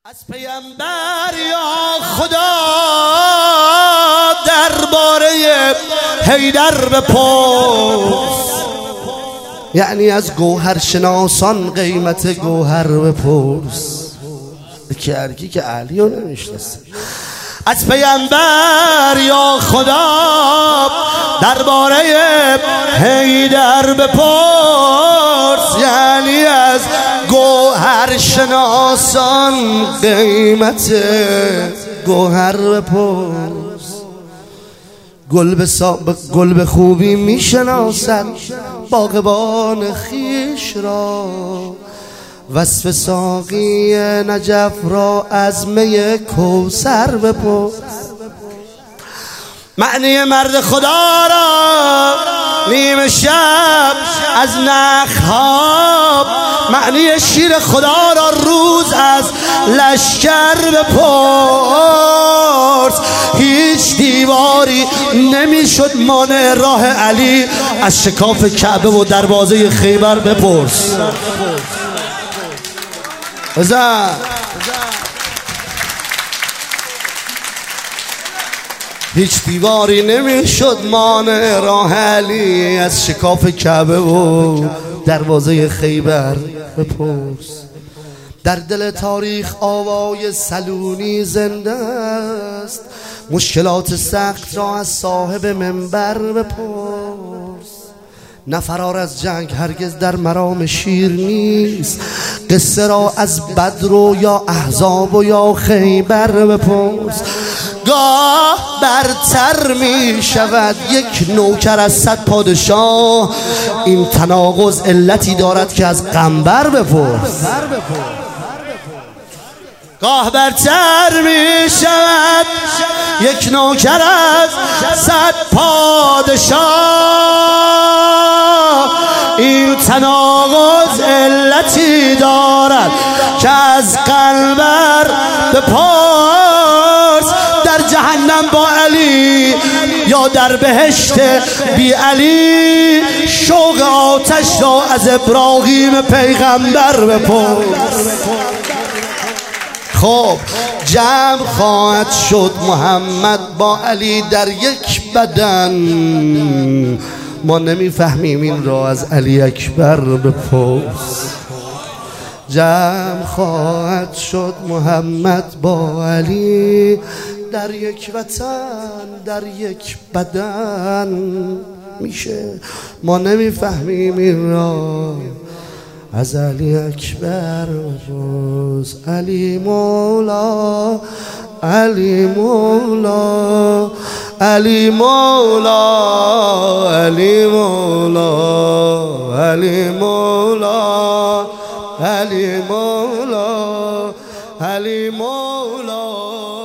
از پیامبر یا خدا درباره حیدر بپرس، یعنی از گوهر شناسان قیمت گوهر بپرس. هرکی که علی رو نمیشناسه. از پیامبر یا خدا درباره حیدر بپرس، یعنی از گوهر شناسان قیمت گوهر بپرس. گل به خوبی میشناسد باغبان خیش را، وصف ساقی نجف را از می کوثر بپرس. معنی مرد خدا را نیم شب از نخها، معنی شیر خدا را روز از لشکر بپرس. هیچ دیواری نمیشد مانع راه علی، از شکاف کعبه و دروازه خیبر بپرس. هیچ دیواری نمیشد مانع راه علی، از شکاف کعبه و دروازه خیبر بپرس. در دل تاریخ آوای سلونی زنده است، مشکلات سخت را از صاحب منبر بپرس. نه فرار از جنگ هرگز در مرام شیر نیست، قصه را از بدر و یا احزاب و یا خیبر بپرس. گاه برتر می شود یک نوکر از 100 پادشاه، این تناقض علتی دارد که از قنبر بپرس. گاه برتر می شود یک نوکر از 100 پادشاه، این تناقض علتی دارد که از قنبر بپرس. در جهنم با علی یا در بهشت بی علی، شوق آتش را از ابراهیم پیغمبر بپرس. خب جمع خواهد شد محمد با علی در یک بدن، ما نمیفهمیم این را از علی اکبر بپرس. جمع خواهد شد محمد با علی در یک وطن، در یک بدن میشه، ما نمیفهمیم این را از علی اکبر بپرس. علی مولا، علی مولا، علی مولا، علی مولا، علی مولا، علی مولا، علی مولا.